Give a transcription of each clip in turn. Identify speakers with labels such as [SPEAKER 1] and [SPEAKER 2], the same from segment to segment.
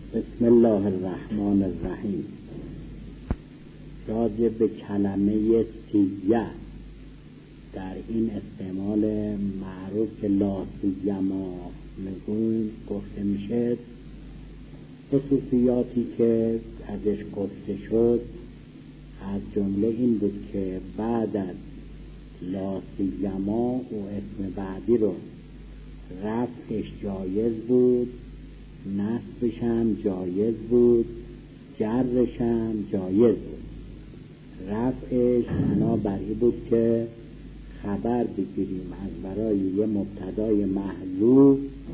[SPEAKER 1] بسم الله الرحمن الرحیم. راجع به کلمه سیه در این استعمال معروف که لا سیما میگوییم گفته میشه، خصوصیاتی که ازش گفته شد از جمله این بود که بعد از لا سیما و اسم بعدی رو رفعش جایز بود، نصبش هم جایز بود، جرش هم جایز بود. رفعش بنابراین بود که خبر بگیریم از برای یه مبتدای محذوف،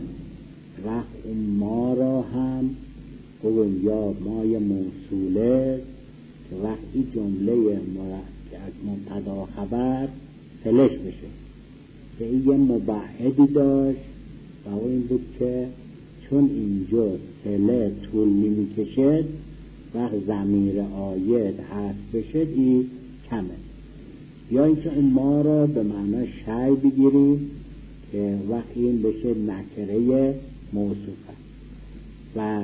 [SPEAKER 1] رفع ما را هم بگویم یا مای موصوله که وقتی جمله که از مبتدا خبر فلش بشه. که این یه مبعدی داشت و این بود که چون اینجا فله طول نمی‌کشد وقت ضمیر عاید حذف بشد این کمه، یا اینکه اون ما را به معنی شی بگیریم که وقت این بشه نکره موصوفه. و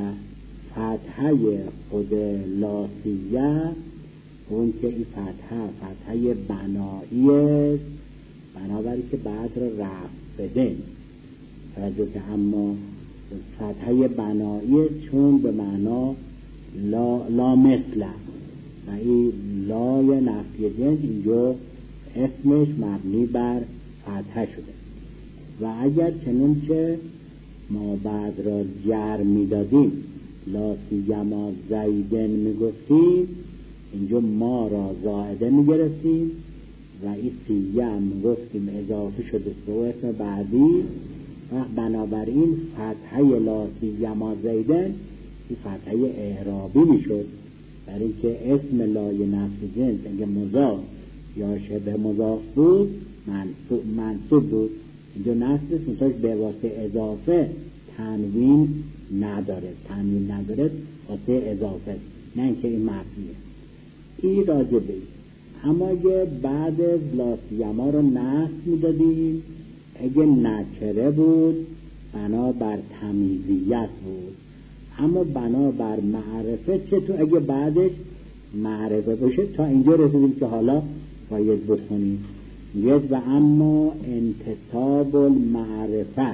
[SPEAKER 1] فتحه خود لاسیه اون که این فتحه بنایی است، بنابراین که بعد را رفع بده توجه که اما فتحه بنایی چون به معنا لا مثل و این لای نفی جنس اینجا اسمش مبنی بر فتحه شده. و اگر چنین که ما بعد را جر میدادیم لا سیما زیدن میگفتیم، اینجا ما را زائده میگرفتیم و این سیه میگفتیم اضافه شده به اسم بعدی و بنابراین فتحه لا سیما زیدن این فتحه اعرابی میشد، برای اینکه اسم لای نفی جنس اگه مضاف یا شبه مضاف بود منصوب بود. اینجا نصبش مثلا به واسطه اضافه تنوین نداره واسطه اضافه، نه اینکه این مبنیه. این راجبه. اما اگه بعد از لا سیما رو نصب میدادیم، اگه نکره بود بنا بر تمیزیت بود، اما بنا بر معرفه چطور اگه بعدش معرفه باشه. تا اینجا رسیدیم که حالا باید بخونیم و اما انتصاب المعرفه،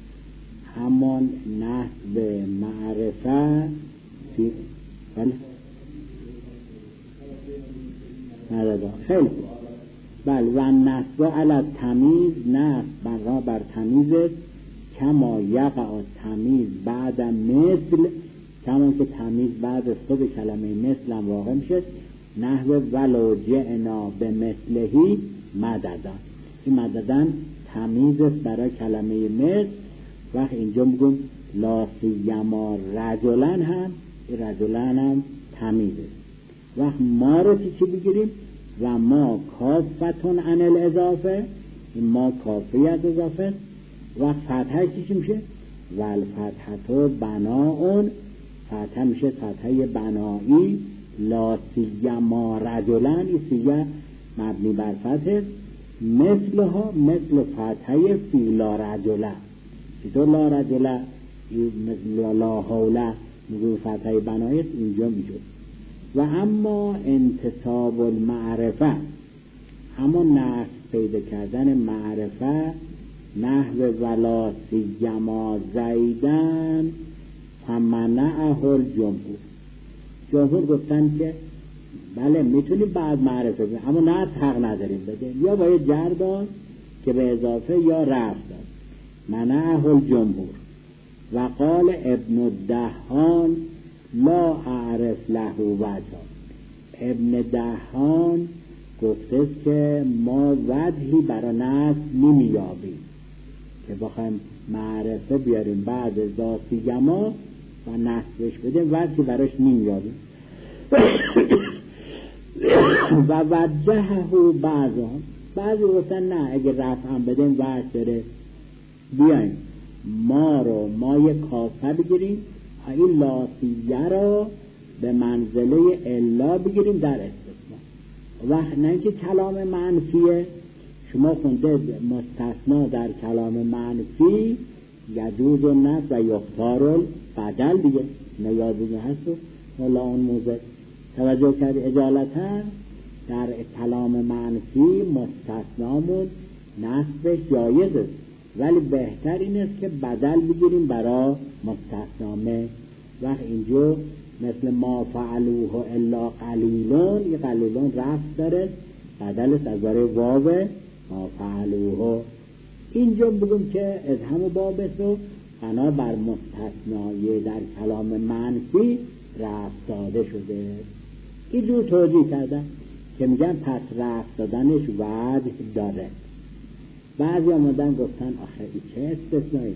[SPEAKER 1] همان نصب معرفه خیلی بله و نصب علی تمیز نصب برا بر تمیز کما یقع تمیز بعد مثل، کما که تمیز بعد از خود کلمه مثل هم واقع میشه. نحو ولو جئنا به مثلهی مددن، این مددن تمیز برای کلمه مثل. وقت اینجا میگم لا سیما رجلن هم رجلن هم تمیزه. وقت ما رو چی بگیریم؟ و ما کافتون عن الاضافه، این ما کافی از اضافه. و فتحه چی میشه؟ و الفتحه بناون، فتحه میشه فتحه بنایی. لا سیما رجلن، این سیه مبنی بر فتحه، مثلها مثل فتحه فی لا رجله. چطور لا رجله مثل لا حوله میگه فتحه بنایی اینجا میشه. و اما انتصاب المعرفه، اما نصب پیدا کردن معرفه نحو ولا سیما زیدن فمنعه الجمهور. جمهور گفتن که بله میتونیم بعد معرفه بدیم، اما نه حق نداریم بدیم، یا باید جر داد که به اضافه یا رفع داد. منعه الجمهور. و قال ابن الدهان لا اعرف له وجها، ابن دهان گفته که ما وجهی برای نصب نمیابیم که بخوایم معرفه بیاریم بعد از لا سیما و نصبش بدیم، وجهی براش نمیابیم. و وجهه بعضی گفتن نه اگه رفع هم بدیم وجه داره، بیایم ما رو مای کافه بگیریم، این لاسیه را به منزله الا بگیریم در استثناء. و نه اینکه کلام منفیه، شما خونده مستثنا در کلام منفی یجوز النصب و یختار بدل دیگه نیازی هست و مولا اون موزه توجه کرد. اجالتا در کلام منفی مستثنامون نصبش جایزه، ولی بهتر این است که بدل بگیریم برای مستثنامه. وقت اینجا مثل ما فعلوه الا قلیلون، این قلیلون رفت داره، بدلش از برای واو ما فعلوه. اینجا بگم که از همه بابست و بنا بر مستثنایی در کلام منفی رفت داده شده. اینجور توجیه کردن که میگن پس رفت دادنش وجه داره. بعضی آمدن گفتن آخه ای چه استثنایی؟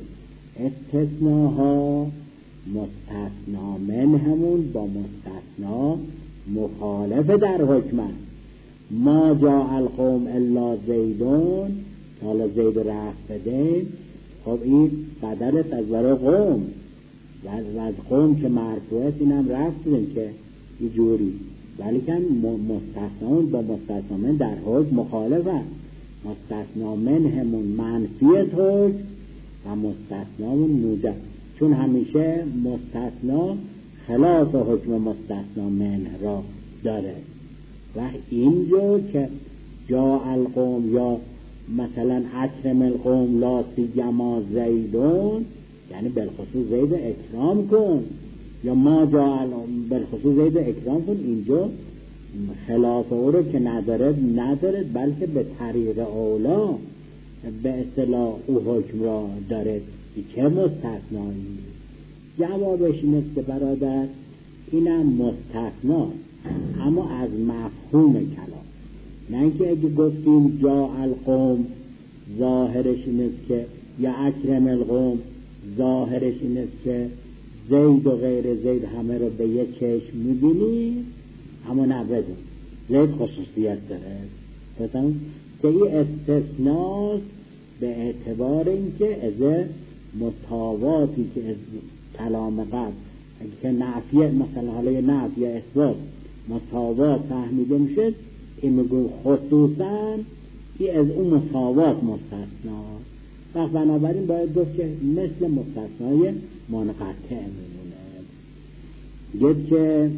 [SPEAKER 1] استثناها مستثنا من همون با مستثنا مخالف در حکمه. ما جاء القوم الا زیدون، حالا زید رفت بدیم، خب این بدلت از برای قوم و از قوم که مرفوعه اینم رفت بدیم که این جوری، ولی که مستثنامون با مستثنامون در حکم مخالف هست. مستثنامون همون منفیت حکم و مستثنامون موجب، چون همیشه مستثنا خلاف حکم مستثنامون را داره. و اینجا که جا القوم یا مثلا اکرم القوم لا سیما زیدون، یعنی بالخصوص زید اکرام کن، یا ما جا بالخصوص زید اکرام کن، اینجا خلاف او رو که ندارد بلکه به طریق اولا به اصطلاح او حکم را داره. چه مستثنایی؟ جوابش این است که برادر اینم مستثنا، اما از مفهوم کلام، نه اینکه اگه گفتیم جا القوم ظاهرش این است که یا اکرم القوم ظاهرش این است که زید و غیر زید همه رو به یک چشم میبینی، اما نبدون زید خصوصیت داره. بسیم که این استثناست به اعتبار اینکه از متاواتی که از کلام قبل که نعفیه مثلا حالا یه نعف یا اثبات متاوات فهمیده میشه، این میگو خصوصا این از اون متاوات مستثنا. وقت بنابراین باید گفت که مثل مستثنای منقطع میمونه. گفت که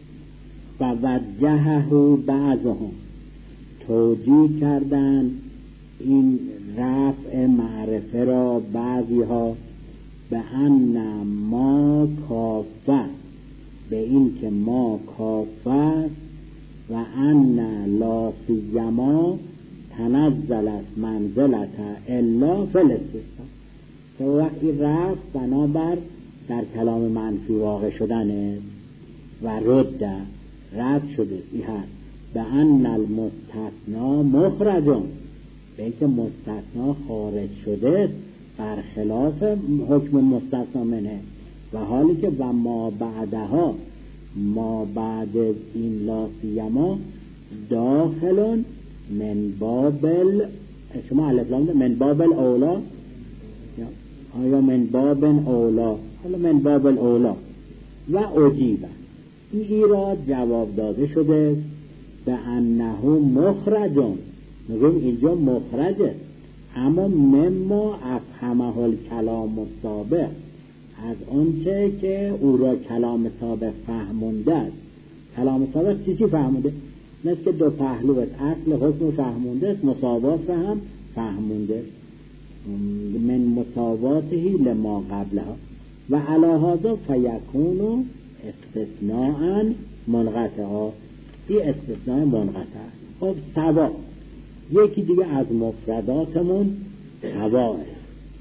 [SPEAKER 1] فوجهه بعضهم، توجیه کردن این رفع معرفه را بعضی ها به ان ما کافه، به این که ما کافه و ان لا سیما تنزلت منزلت الا فلسطین. که وقتی رفت بنابر در کلام منفی واقع شدنه و رد شده این هست به ان المستثنا مخرجون، به اینکه مستثنا خارج شده برخلاف حکم مستثنا منه. و حالی که و ما بعدها، ما بعد این لا سیما داخلون من بابل، شما الفلام من بابل اولا یا من بابن اولا، حالا من بابل اولا و اجیبه، این ایراد جواب داده شده به انه مخرجون. میگم اینجا مخرجه، اما مما افهمه الکلام السابق، از اونچه که او را کلام سابق فهمونده است. کلام سابق چی فهمونده؟ مثل که دو پهلو است، اصل حکم فهمونده است، مساوات هم فهمونده است. من مساواته لما قبلها و علی هذا فیکون استثناء منقطعا، این استثناء منقطع. خب سوا یکی دیگه از مفرداتمون سوا است.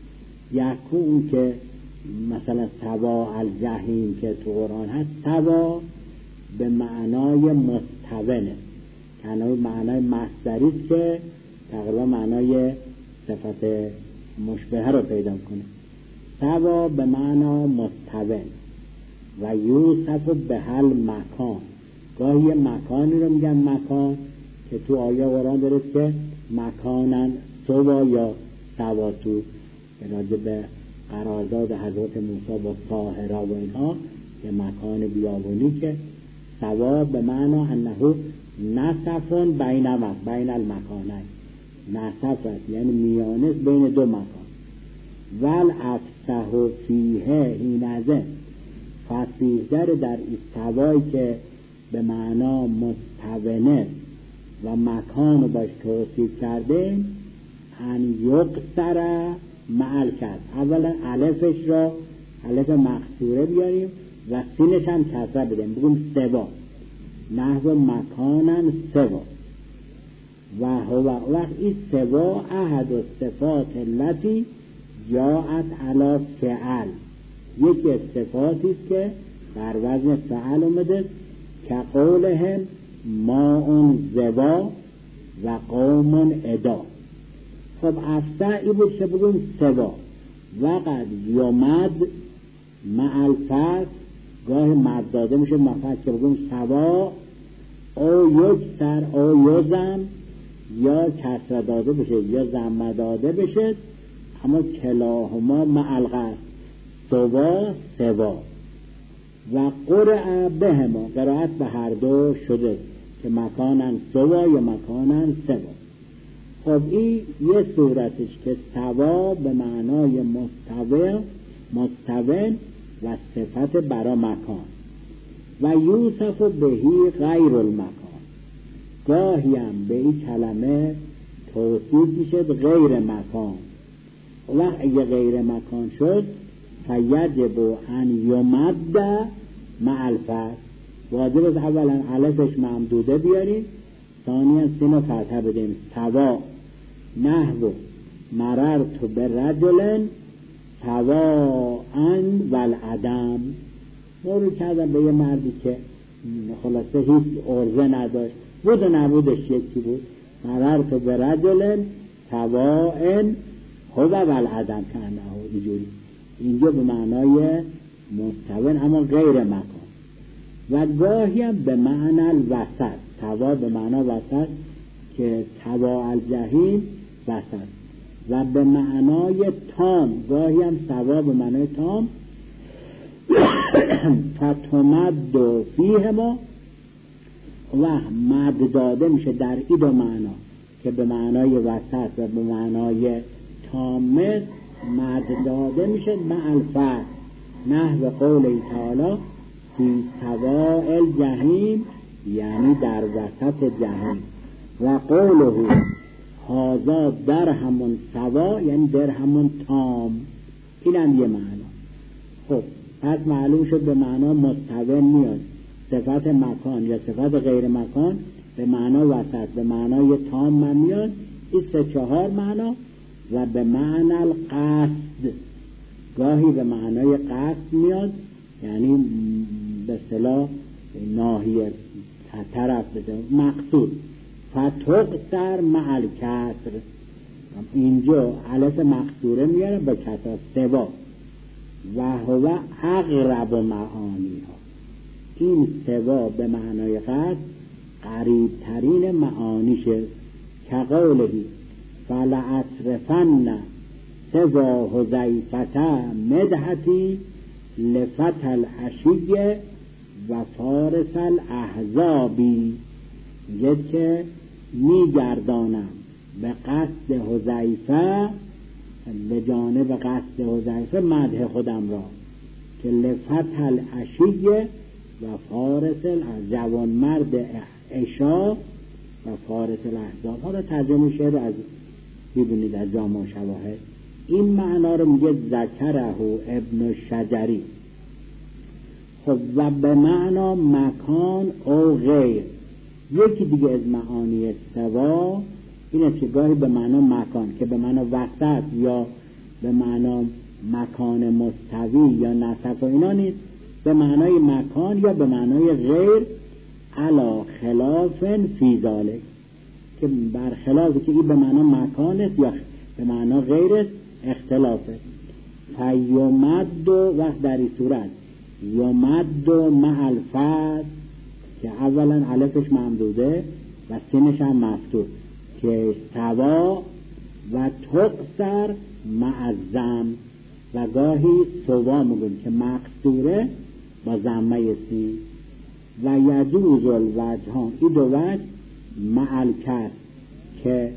[SPEAKER 1] یکون که مثلا سوا الجحیم که تو قرآن هست، سوا به معنای مستونه، یعنی معنای مصدری است که تقریبا معنای صفت مشبهه رو پیدا کنه. سوا به معنا مستون و یوسف به حل مکان، گاهی مکانی رو میگن مکان که تو آیه قرآن داره که مکانن سوا یا سواتو، راجع به قرارداد حضرت موسی با ساحره و اینها که مکان بیابونی، که سوا به معنا انه نصفون بین المکانین، نصف است یعنی میانه بین دو مکان. ول افسح فیه اینزه، فصیح‌تر در استوایی که به معنا مستونه و مکان رو باش توصیف کرده، ان یقصر مع الکسر. اولا الفش را الف مقصوره بیاریم و سینش هم کسره بدیم، بگیم سوا، نحو مکانن سوا. و هو وقت این سوا احد الصفات التي جاءت علی فعل، یکی از صفاتی است که بر وزن فعل اومده، که قولهم ماء زوا و قوم ادا. خب افسع ای بود که بگیم سوا. وقت یومد مع الفصل، گاه مد داده میشه مفصل که بگیم سوا، او یکسر او یزم، یا کسر داده بشه یا زم داده بشه، اما کلاهما مع القصر سوا سوا. و قرع بهما، قرائت به هر دو شده که مکانن سوا یا مکانن سوا. خب این یه صورتش که سوا به معنای مستون و صفت برا مکان. و یوسف بهی غیر المکان، گاهی هم به این کلمه توصیف میشد غیر مکان. وقت اگه غیر مکان شد فیجب ان یمد مع الفصل، واجب است اولا الفش ممدوده بیاریم، ثانیا سین و فتحه بدیم. سوا نحو مررت برجل سواء والعدم، مرور کردم به یه مردی که خلاصه هیچ عرضه نداشت، بود و نبودش یکی بود. مررت برجل سواء هو والعدم کنه اینجوری، اینجا به معنای مستون اما غیر مکان. و گاهی هم به معنی الوسط، سوا به معنی وسط که سوا الجحیم وسط. و به معنای تام، گاهی هم سوا به معنای تام فتمد و فیه ما، و مد داده میشه در این دو معنا که به معنای وسط و به معنای تامه، مد داده میشه مع الفصل، نحو قول تعالی فی سواء الجحیم، یعنی در وسط جهنم. و قوله هذا درهم سوا، یعنی درهم تام، این هم یه معنا. خب پس معلوم شد به معنا مستون میاد، صفت مکان یا صفت غیر مکان به معنا وسط به معنای تام من میاد، این 3-4 معنا. و به معنی القصد، گاهی به معنای قصد میاد، یعنی به اصطلاح ناحیه طرف بده مقصود. فتقصر مع الکسر، اینجا الف مقصوره میاره با کسر سوا. و هو اقرب معانی ها، این سوا به معنای قصد قریب ترین معانیشه، که قولهی فلأصرفن سوا حذیفة مدحتی لفتح العشی و فارس الاحزابی، میگه که میگردانم به قصد حذیفه، به جانب قصد حذیفه مدح خودم را، که لفتح العشی و فارس جوان مرد عشا و فارس الاحزاب. حالا ترجمه شعر از ببینید از جامع و شواهد. این معنا رو میگه ذکره ابن شجری. خب و به معنا مکان او غیر، یکی دیگه از معانی سوا اینه که گاهی به معنا مکان که به معنا وسط یا به معنا مکان مستوی یا نسق و اینا نیست، به معنای مکان یا به معنای غیر، علا خلاف فی ذالک، که برخلافی که این به معنا مکان است یا به معنا غیر است اختلافه. فیمد وقت در این صورت یمد مع الفصل، که اولا الفش ممدوده و سینش هم مفتوح، که سوا و تقصر مع الزم، و گاهی سوا میگن که مقصوره با ضمه سی. و یجوز الوجهان، این دو وجه مع الکسر که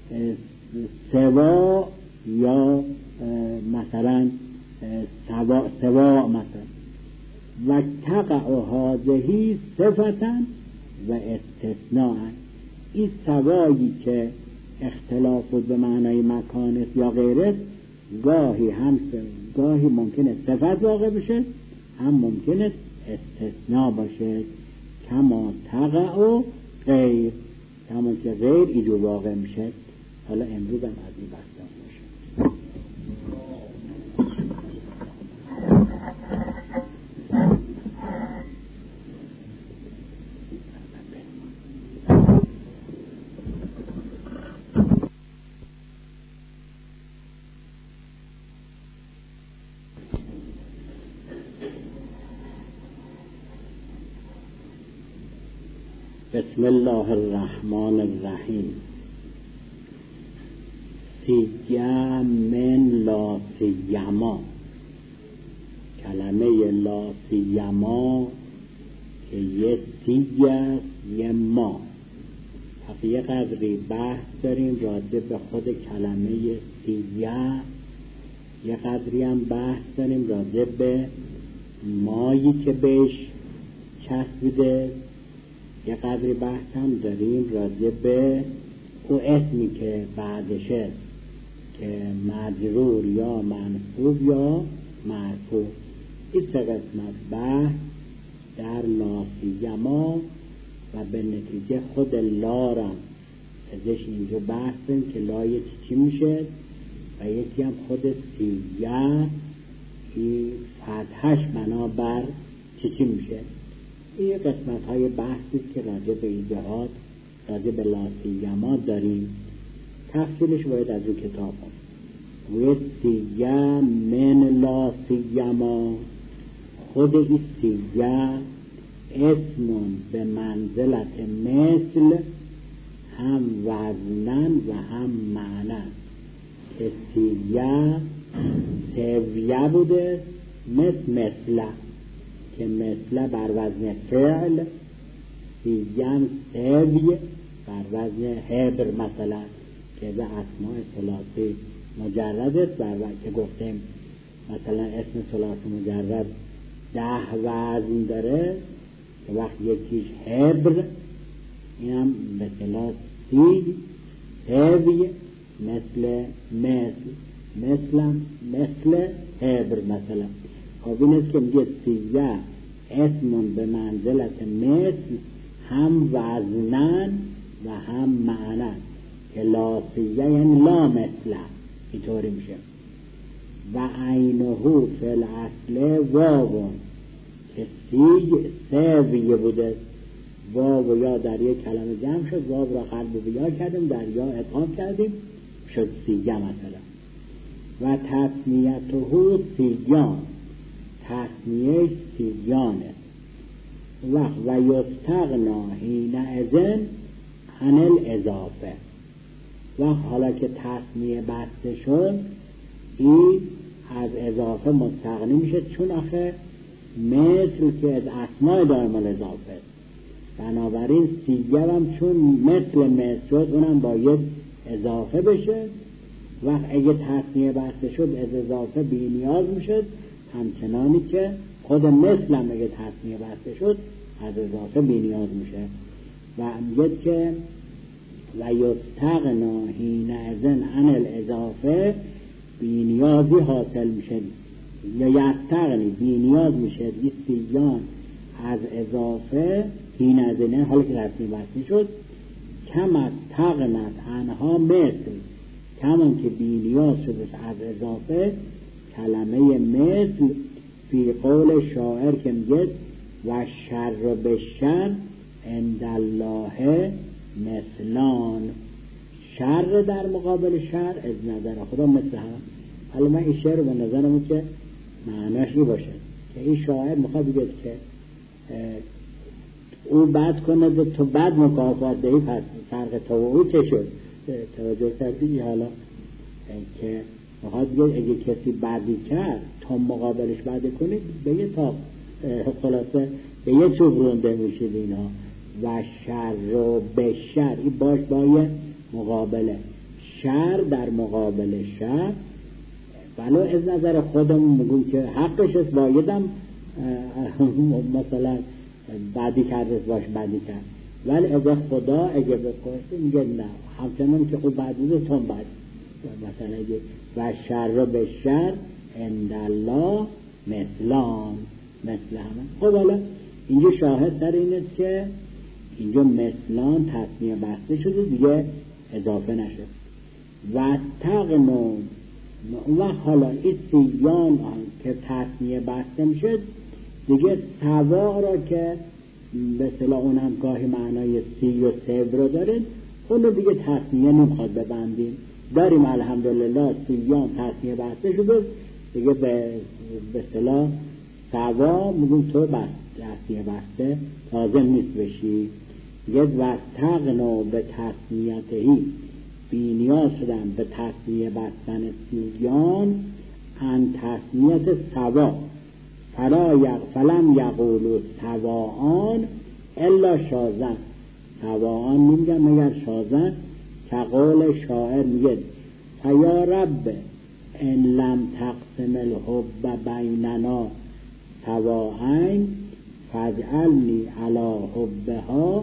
[SPEAKER 1] سوا یا مثلا سوا مثلا و تقع هذه صفتا و استثناء. این سوایی که اختلاف بود به معنای مکان است یا غیره، گاهی ممکنه صفت واقع بشه، هم ممکنه استثناء باشه. کما تقع و غیر، همون که غیر اینجور واقع میشه. حالا امروز هم از این بحث باشه. بسم الله الرحمن الرحیم. سیه من لا سیما، کلمه لا سیما که یه سیه یه ما. یه قدری بحث داریم راجع به خود کلمه سیه، یه قدری هم بحث داریم راجع به مایی که بهش چسبیده، یه قدری بحث هم داریم راجع به او اسمی که بعدشه که مجرور یا منصوب یا مرفوع. این سه قسمت بحث در لا سیما و به نتیجه خود لا را ازش اینجا بحث داریم که لای چی میشه و یکی هم خود سیه که فتحش بنابر چی میشه. این قسمت های بحثی که راجع به ایجاد راجع به لا سیما داریم. تفصیلش باید از اون کتاب هم و سیه من لا سیما. خود این سیه اسمون به منزلت مثل، هم وزنن و هم معنن. که سیه سویه بوده مثل که مثل بر وزن فعل، سیگم سوی بر وزن هبر مثلا که به اسماء ثلاثی مجرد است. بر وزن که گفتیم مثلا اسم ثلاثی مجرد 10 وزن داره که وقت یکیش هبر، این هم به اصطلاح سیگ سوی مثل هبر مثلا. خب این است که میگه سیه اسمون به منزلت مثل، هم وزنن و هم معنن. که لا سیه یعنی لا مثل، اینطوری میشه. و عینه فی الاصل واو که سیه بوده، واو و یا در یک کلمه جمع شد، واو را قلب و یا کردیم، در یا ادغام کردیم، شد سیه مثلا. و تسمیته سیان، تسمیه سیانه. و یستغنا حینئذ عن الاضافه. و حالا که تسمیه بسته شد، این از اضافه مستغنی میشه، چون آخه مثل که از اسماء دائم الاضافه، بنابراین سیگه هم چون مثل شد اونم باید اضافه بشه. وقت اگه تسمیه بسته شد از اضافه بی نیاز میشه، همچنانی که خود مثل هم اگه تسمیه بسته شد از اضافه بی نیاز میشه. و میگه که و یستغنا حینئذ عن الاضافه، بی نیازی حاصل میشه یا یستغنی بی نیاز میشه این سیان از اضافه. حینئذ حالا که تسمیه بسته شد، کم تغنت عنها مثل، کمان که بی نیاز شده از اضافه کلمه مثل. فی قول شاعر که میگه و شر به شر عند الله مثلان، شر در مقابل شر از نظر خدا مثل هم. حالا من این شعر به نظرم که معناش این باشه که این شاعر میخواد بگه که او بد کنه تو بد مکافات دهی، پس فرق تو و او چه شد؟ توجه کردی؟ حالا که میخواد بگه اگه کسی بدی کرد تا مقابلش بده کنید به یه تا خلاصه به یه چوب رونده میشید اینا. و شر و به شر، این باش با یه مقابله، شر در مقابل شر. ولو از نظر خودمون میگون که حقش است، بایدم مثلا بعدی کرده باش بعدی کرد، ولی اگه خدا اگه بپرسه میگه نه، همچنان که او بعدی رو تون بعد، مثلا اگه و شر به شر عند الله مثلان، مثل همه. خب حالا اینجا شاهد در این است که اینجا مثلان تصمیه بسته شده دیگه اضافه نشه. و تقنون و حالا این سیان که تصمیه بسته میشه دیگه سوا را که به اصطلاح اونم گاهی معنای سی و صفر رو داره، اونو دیگه تصمیه نمیخواد ببندیم، داریم الحمدلله سیان تصمیه بسته شده دیگه، به اصطلاح سوا میگیم تو تصمیه بسته لازم نیست بشی. یه وستقنو به تصمیتهی، بینیاز شدن به تصمیه بستن سیان ان تصمیت سوا، فلم یقولو سواان الا شازن، سواان میگن مگر شازن، که قول شاعر میگه فیا رب ان لم تقسم الحب بیننا سواعین فاجعلنی علی حبها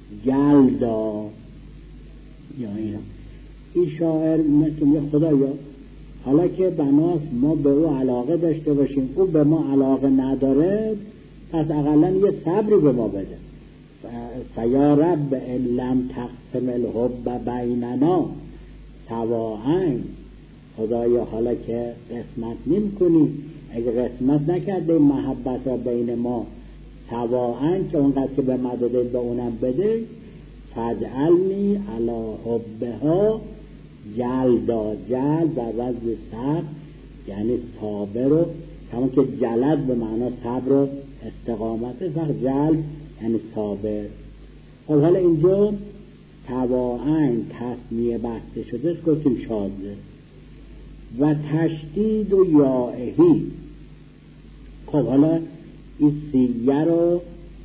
[SPEAKER 1] جلدا. یا این شاعر مثل میگه خدایا حالا که بناس ما به او علاقه داشته باشیم، او به ما علاقه نداره، پس اقلا یه صبری به ما بده. فیا رب ان لم تقسم الحب بیننا سواعین، خدایا حالا که قسمت نمی کنی، اگه قسمت نکرده محبت را بین ما سواعین که اونقدر که به ما داده به اونم بده، فاجعلنی علی حبها جلدا، جلد در وزن صبر یعنی صابر، رو همون که جلد به معنا صبر و استقامت، فقط جلد یعنی صابر. خب حالا اینجا تواعین تصمیه بسته شده گفتیم شازه. و تشدید و یائهی، خب حالا این سیه رو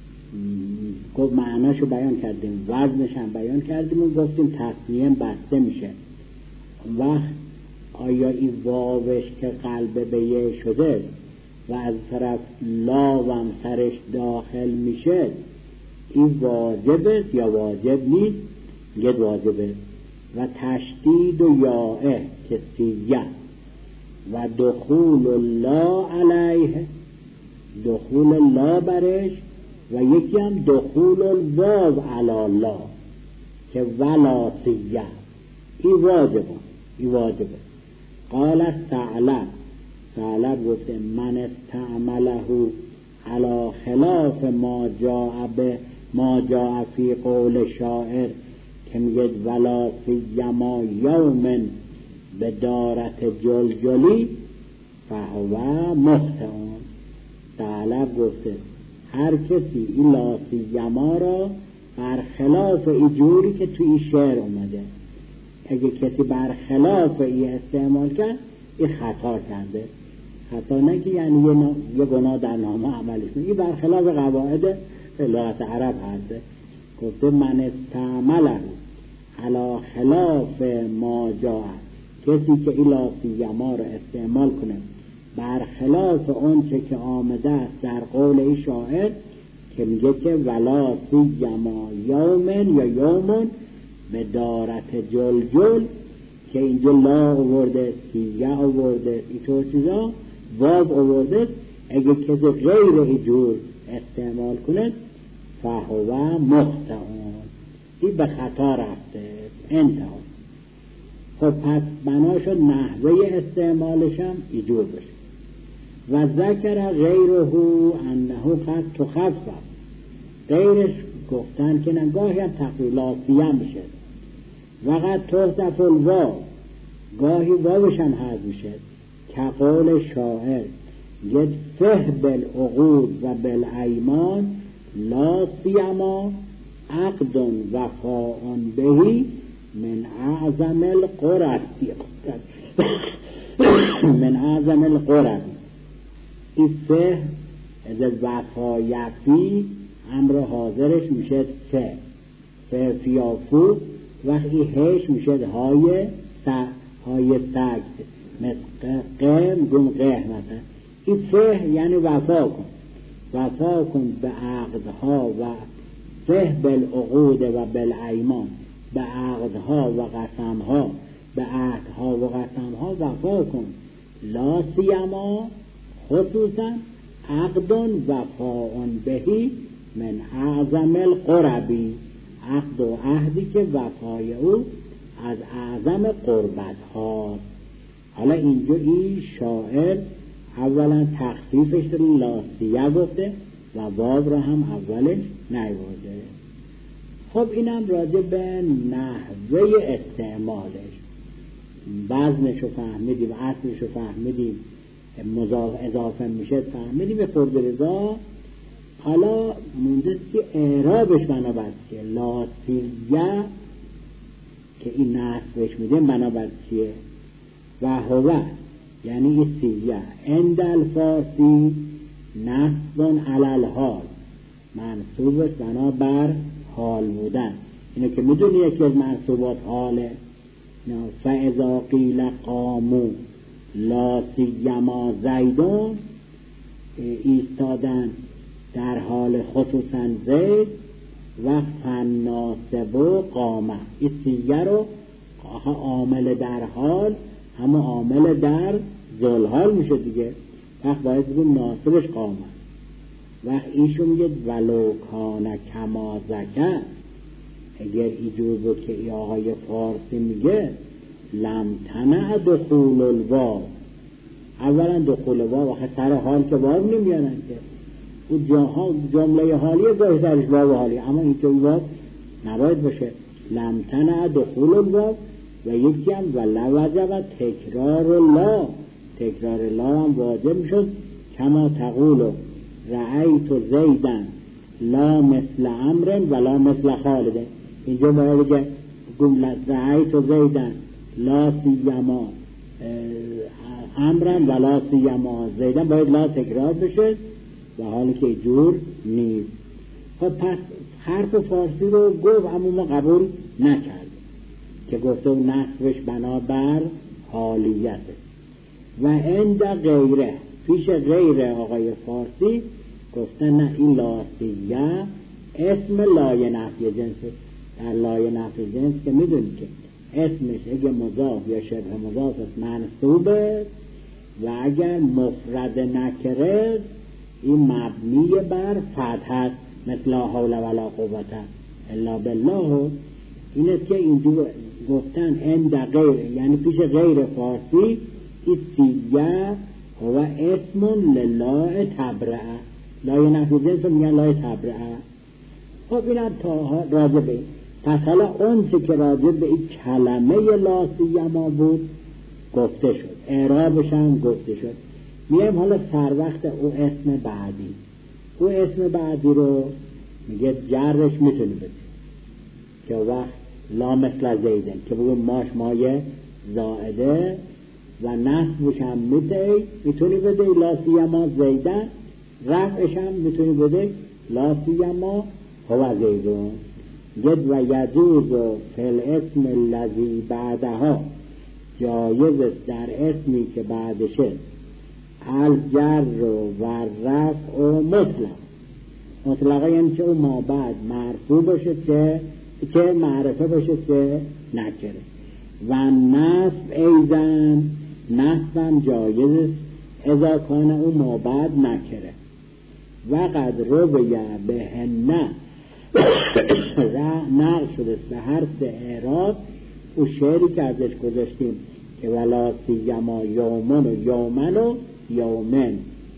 [SPEAKER 1] گفت معناشو بیان کردیم، وزنش هم بیان کردیم و گفتیم تصمیه بسته میشه. وقت آیا این واوش که قلب به یه شده و از طرف لاوم سرش داخل میشه، این واجبه یا واجب نیست؟ میگه واجبه. و تشدید و یائه که سیه و دخول لا علیه، دخول لا برش، و یکی هم دخول الواو علی لا که ولا سیه، این واجبه. قال ثعلب گفته من استعمله علی خلاف ما جاء فی قول شاعر که میگه ولا سیما یوم به دارت جلجلی فهو مخطئون. ثعلب گفته هر کسی این لا سیما را برخلاف ایجوری که توی شعر اومده، اگه کسی برخلاف ای استعمال کرد این خطا کرده. خطا نه که یعنی یه گناه در نامه عملش کنه، این برخلاف قواعد لغت عرب هسته. گفته من استعمله علی خلاف ما جاء، کسی که این لا سیما را استعمال کنه برخلاف اون چه که آمده است در قول این شاعر که میگه که ولا سیما یومن یا یومن به دارت جلجل، که اینجا لا آورده، سیه آورده، اینطور چیزا واو آورده، اگه کسی غیر اینجور استعمال کنه فهو مخطئون، این به خطا رفته. انتها. خب پس بناشو نحوه استعمالش هم اینجور بشه. و ذکر غیره انه قد تخفف، غیرش گفتن که نگاهی هم تقلیلاتی هم میشه، وقت تحذف الواو، گاهی واوش هم حذف میشه، که قول شاعر یه فه بالعقود و بالایمان لا سیما عقد وفاء بهی من اعظم القرب من اعظم القرب. این فه از وفایتی امر حاضرش میشه فه فیافو، وقتی هش میشه های سگ مثل قم گم قه مثلا. این فه یعنی وفا کن، وفا کن به عقدها و فه بالعقود و بالایمان، به عقدها و قسمها، به عهدها و قسمها وفا کن. لا سیما خصوصا عقد وفاء بهی من اعظم القربی، عقد و عهدی که وفای او از اعظم قربت ها. حالا اینجا این شاعر اولا تخفیفش رو لاسیه گفته و واو رو هم اولش نیورده. خب اینم راجع به نحوه استعمالش، وزنش رو فهمیدیم، اصلش رو فهمیدیم، مضاف اضافه میشه فهمیدیم به فرد رضا. حالا مونده که اعرابش بنابرای چیه؟ لاسیه که این نصبش میده بنابرای چیه؟ و هو یعنی این سیه عند الفارسی نصب علی الحال، منصوبش بنابر حال بودن. اینو که میدونی یکی از منصوبات حاله. فاذا قیل قاموا لا سیما زیدون، ایستادن در حال خصوصا زید، و فناسب و قامه، این سیه رو عامل در حال همه عامل در ذوالحال میشه دیگه، وقت باید بگیم ناسبش قامه. وقت ایشون میگه ولو کان کما ذکر، اگر اینجور بود که ای آقای فارسی میگه لم تنع دخول الواو، اولا دخول واو آخه سر حال که واو نمیارن که، اون جمله حالیه گاهی سرش واو حالیه، اما اینجا واو نباید باشه. لم تنع دخول الواو و یکی هم ولا وجب تکرار الله، تکرار الله هم واجب میشد. کما تقول رأیت زیدن لا مثل امر ولا مثل خالد، اینجا باید بگه رأیت زیدن لا سیما امرن ولا سیما زیدن، باید لا تکرار بشه و حالی که جور نیست. خب پس حرف فارسی رو گفت اما ما قبول نکرد که گفته نصبش بنابر حالیته. و عند غیره، پیش غیر آقای فارسی گفته نه این لاسیه اسم لایه نفی جنسه. در لایه نفی جنس که میدونی که اسمش اگه مضاف یا شبه مضاف منصوبه و اگر مفرد نکره این مبنی بر فتح است، مثل لا حول ولا قوة الا بالله. این است که اینجور گفتن عند غیر یعنی پیش غیر فارسی این سیه هو اسم لله تبرعه، لایه نفی جنس میگن لایه تبرعه. خب اینم تا راجبه. پس حالا اون چه که راجب به این کلمه لا سیما بود گفته شد، اعرابش هم گفته شد. میایم حالا سر وقت او اسم بعدی. او اسم بعدی رو میگه جرش میتونی بده که وقت لا مثل زیدن که بگو ماش مایه زائده و نصبش هم میتونی بده لا سیما زیدن، رفعش هم میتونی بده لا سیما هو زیدون. جد و یجوز و فل اسم الذی بعدها، جایز است در اسمی که بعدشه الجر و رفع و مطلقه یعنی چه او ما بعد مرفوع باشه که معرفه باشه که نکره. و نصب ایزن، نصبم جایز است اذا کان او ما بعد نکره. و قد رویه به هنه نقل شده به حرف اعراب او شعری که ازش گذاشتیم که ولا سیما یومن و یومن و یومن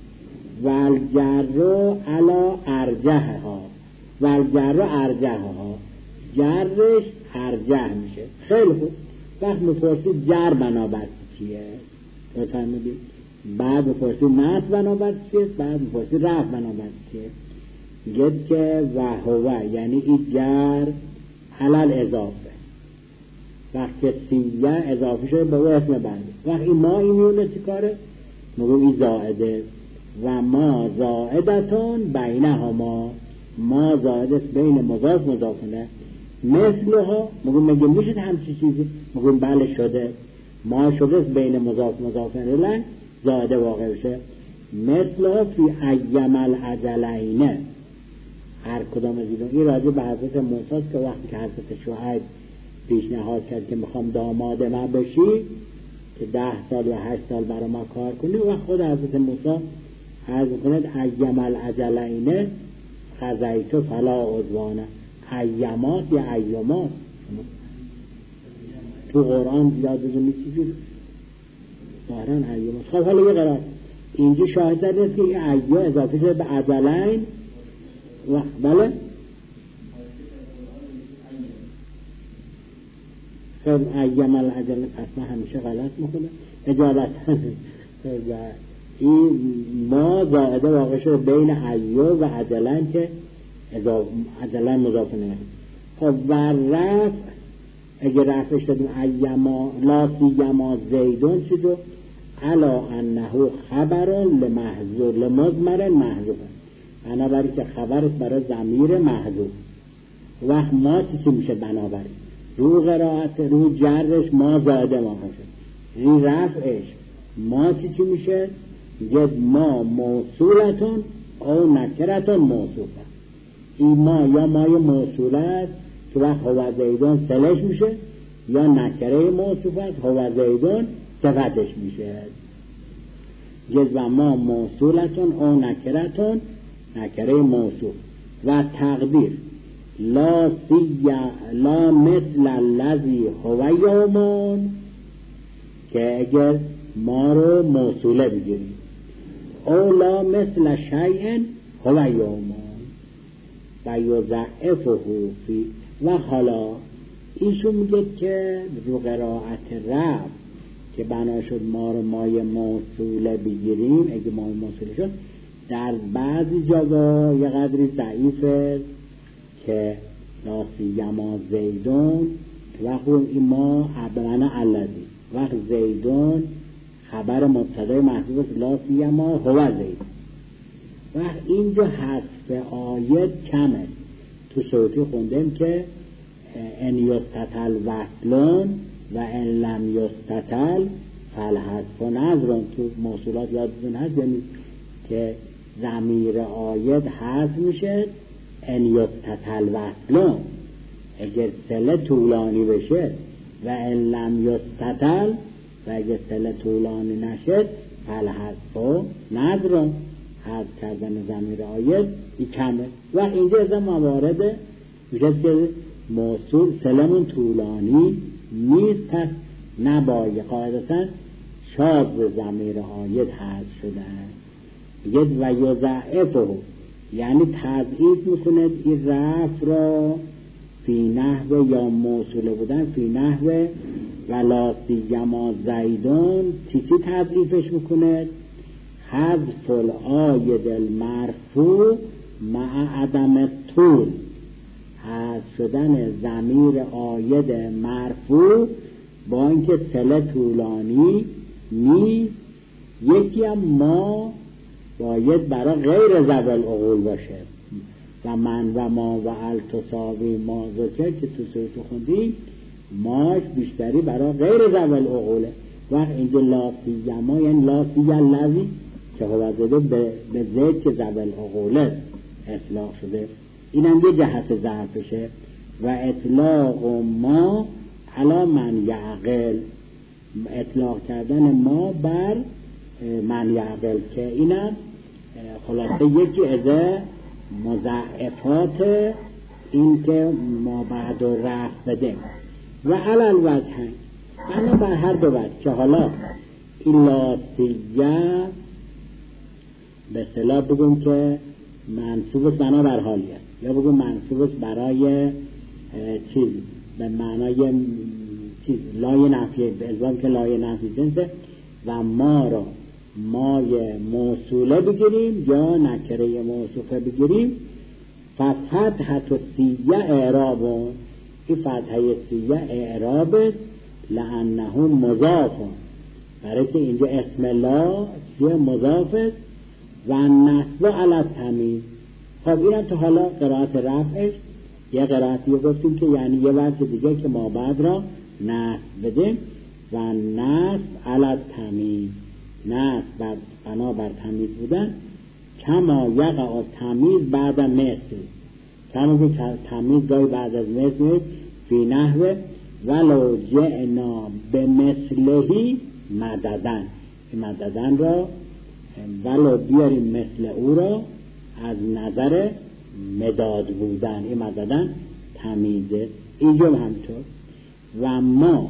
[SPEAKER 1] والجر علا ارجه ها، والجر ارجه ها، جرش ارجه میشه. خیلی خوب. وقت مفرسی جر بنابرای چیه بفهمیدید، بعد مفرسی نصب بنابرای چیه، بعد مفرسی رفع بنابرای چیه. گفت که و هو یعنی این جر علل اضافه، وقتی سیه اضافه شده به او اسم بعدی. وقتی ما این میونه چی کاره؟ مگو این زائده و ما زائدتون بینه ها، ما زائده بین مضاف مضافنه مثل ها، مگو مگه میشه همچی چیزی؟ مگو بله شده، ما شده بین مضاف مضافنه لن زائده واقع بشه. مثل فی ایام العجلین، هر کدام از این راجع به حضرت موسی که وقتی که حضرت شعیب پیشنهاد کرد که میخوام داماد ما بشی که 10 سال یا 8 سال برای ما کار کنی، و خود حضرت موسی عرض کند ایام العجلین قضیت فلا عدوانه. ایامات یا ایامات تو قرآن زیاد بزنی چیزی دارن ایامات. خب حالا یه قرار اینجا شاهد است که این ایام اضافه شده به عجلین و بله خب ایام العجلین اصلا همیشه غلط میکنه اجابت و این ما زائده واقع شده بین ایام و عجلین که عجلین مضافه نمید. خب و رفع اگه رفع شدیم ایما لا سیما زیدون چیزو علا انه خبر لمحذور لمضمر محذوف، بنابراین که خبرش برای ضمیر محذوف. وقت ما چی میشه؟ بنابراین رو قرائت رو جرش ما زاده ما شد، رو رفعش ما چی میشه؟ جد ما موصولتون او نکرتون موصوفه. این ما یا مای موصولت که وقت هو زیدون سلش میشه، یا نکره موصوفت هو زیدون صفتش میشه. جد ما موصولتون او نکرتون نکره موصوف. و تقدیر لا مثل الذی هو یومون، که اگر ما رو موصوله بگیریم، او لا مثل شیء هو یومون و یضعفه فی. و حالا ایشون میگه که رو قرائت رفع که بنا شد ما رو مای موصوله بگیریم، اگه مای موصوله شد در بعضی جاگاه یه قدری ضعیفه که لا سیما زیدون وقت این ما ابمنه الذی وقت زیدون خبر مبتدای محذوف لا سیما هو زیدون. وقت اینجا حذف آیت کمه. تو صوتی خوندیم که ان یستتل وصلون و ان لم یستتل فالحذف نظرون. تو موصولات یادتون هست یعنی که ضمیر آیت حذف میشه ان یستتل وصلون، اگر سله طولانی بشه، و ان لم یستتل و اگر سله طولانی نشد فالحذف نظرون، حذف کردن ضمیر آیت این کمه. و اینجا از موارد میشه که موصول سلمون طولانی نیست، پس نباید قاعدتا شاذ ضمیر آیت حذف شده. ید و یضعفه یعنی تضعیف میکنه این رفع را فی نحو یا موصوله بودن فی نحو ولا سیما زیدون چی تضعیفش میکنه؟ حذف العاید المرفوع مع عدم طول، حذف شدن ضمیر عاید مرفوع با اینکه صله طولانی نیست. یکی هم ما باید برای غیر ذوی العقول باشه و من و ما و التساوی ما ذکر که تو سورت خوندیم ماش بیشتری برای غیر ذوی العقوله. وقت اینجا لا سیما یعنی لا سیما الذی که هو زده به زید که ذوی العقوله اطلاق شده، اینم یه جهت ضعفشه. و اطلاق ما علی من یعقل، اطلاق کردن ما بر من یعقل که اینم خلاصه یکی از مضاعفات این که ما بعد و رفت بده. و علل وجه انا بر هر دو وجه که حالا ایلا سیه به اصطلاح بگم که منصوبش بنا بر حالیه، یا بگم منصوبش برای چیز به معنای چیز لای نفیه، به ازوان که لای نفی جنسه. و ما را مای موصوله بگیریم یا نکره موصوفه بگیریم. فتحت سیه اعرابون، این فتحه سیه اعرابه لانه مضافون، برای که اینجا اسم لا سیه مضافه و نصب علی التمییز. خب اینم تو حالا قرائت رفعش یه قرائتی رو گفتیم که یعنی یه وجه دیگه که ما بعد را نصب بدیم و نصب علی التمییز نه بنابر تمیز بودن، کما یقع تمیز بعد مثل، کما که تمیز گاهی بعد از مثل، فی نحوه ولو جئنا به مثلهی مددن، این مددن را ولو بیاریم مثل او را از نظر مداد بودن، این مددن تمیزه. اینجا همطور و ما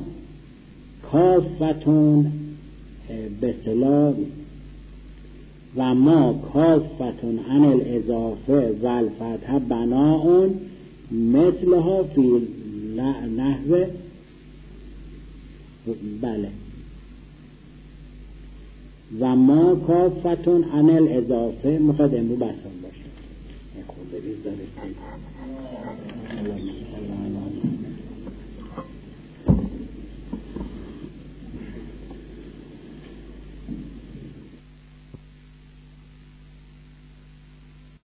[SPEAKER 1] کافتون به صلاح و ما کافتون عن الاضافه و الفتح بناء مثلها فی نحو بله و ما کافتون عن الاضافه مخواد امرو بسان باشه خود بریز داره